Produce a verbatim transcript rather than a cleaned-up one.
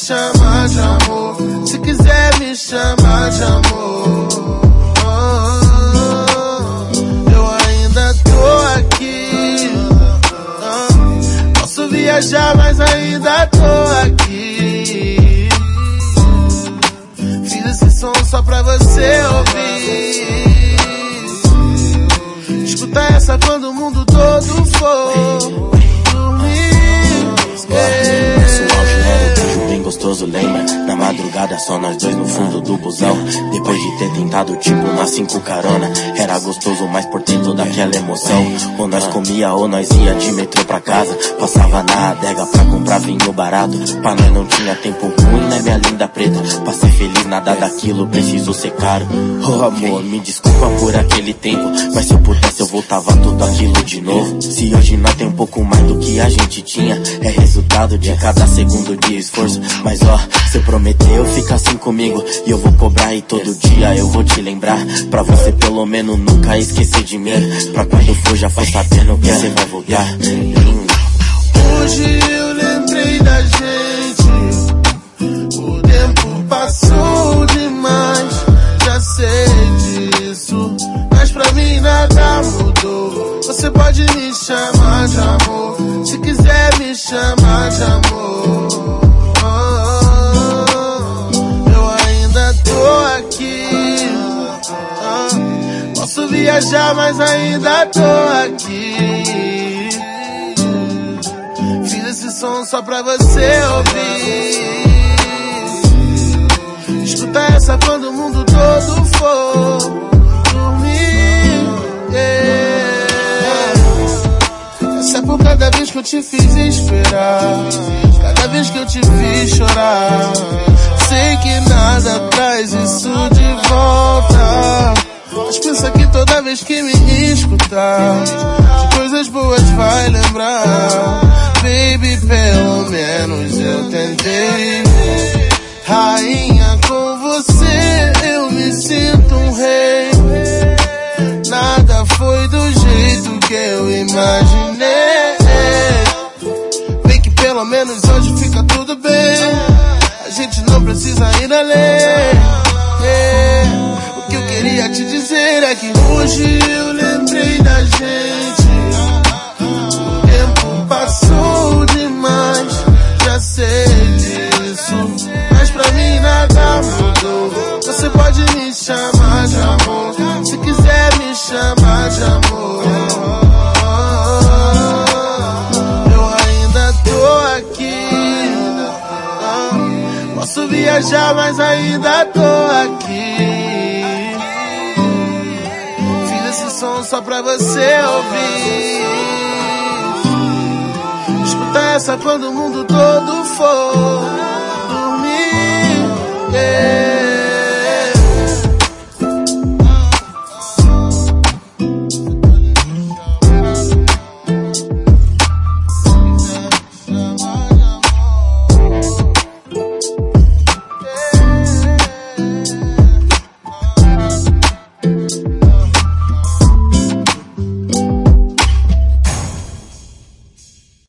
chamar de amor, se quiser me chamar de amor, eu ainda tô aqui. Posso viajar, mas ainda tô aqui. Fiz esse som só pra você ouvir. Escuta essa quando o mundo todo for gostoso, lembra? Na madrugada só nós dois no fundo do busão. Depois de ter tentado tipo umas cinco carona, era gostoso, mas por ter toda aquela emoção. Ou nós comia ou nós ia de metrô pra casa. Passava na adega pra comprar vinho barato. Pra nós não tinha tempo ruim, né minha linda preta? Pra ser feliz nada daquilo preciso ser caro. Oh amor, me desculpa por aquele tempo, mas se eu pudesse eu voltava tudo aquilo de novo. Se hoje nós tem um pouco mais do que a gente tinha, é resultado de cada segundo de esforço. Mas ó, cê prometeu ficar assim comigo, e eu vou cobrar e todo dia eu vou te lembrar. Pra você pelo menos nunca esquecer de mim. Pra quando for já for sabendo que cê vai voltar. Hoje eu lembrei da gente, o tempo passou demais, já sei disso, mas pra mim nada mudou. Você pode me chamar de amor, se quiser me chamar de amor. Posso viajar, mas ainda tô aqui. Fiz esse som só pra você ouvir. Escuta essa quando o mundo todo for dormir, yeah. Essa é por cada vez que eu te fiz esperar, cada vez que eu te fiz chorar. Sei que nada traz isso de volta, mas pensa que toda vez que me escutar, de coisas boas vai lembrar. Baby, pelo menos eu tentei. Rainha, com você eu me sinto um rei. Nada foi do jeito que eu imaginei. Vem que pelo menos hoje fica tudo bem, a gente não precisa ir além. O que eu queria te dizer é que hoje eu lembrei da gente. O tempo passou demais, já sei disso, mas pra mim nada mudou. Você pode me chamar de amor, se quiser me chamar de amor. Eu ainda tô aqui. Posso viajar, mas ainda tô aqui. Fiz esse som só pra você ouvir. Escuta essa quando o mundo todo for dormir, yeah.